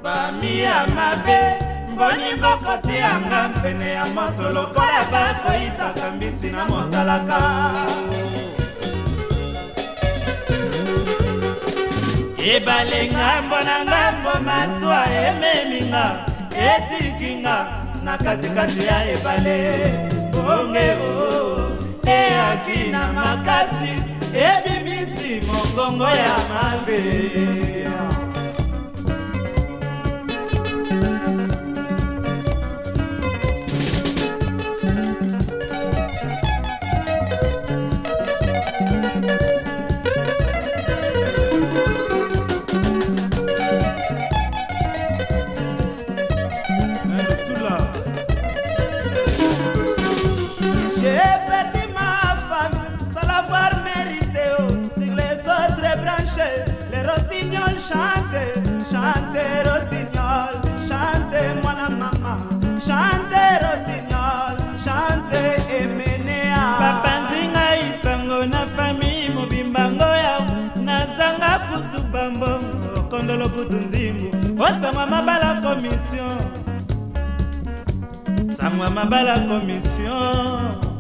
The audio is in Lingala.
Bamia mabe mboni bokoti anga mpene ya moto lokola bakoita kambisi na motalaka. Ebale ngambo na ngambo maswa ememinga etikinga na katikati ya ebale ongeo eakina makasi ebimisi mongongo ya mabe. Chante rossignol, chante moi la maman, chante rossignol, chante emenea. Papa nzinga isango na famille mobimbango ya nazanga kutu bambo kondolo kutu nzimu osangwa mabala commission, sangwa mabala commission.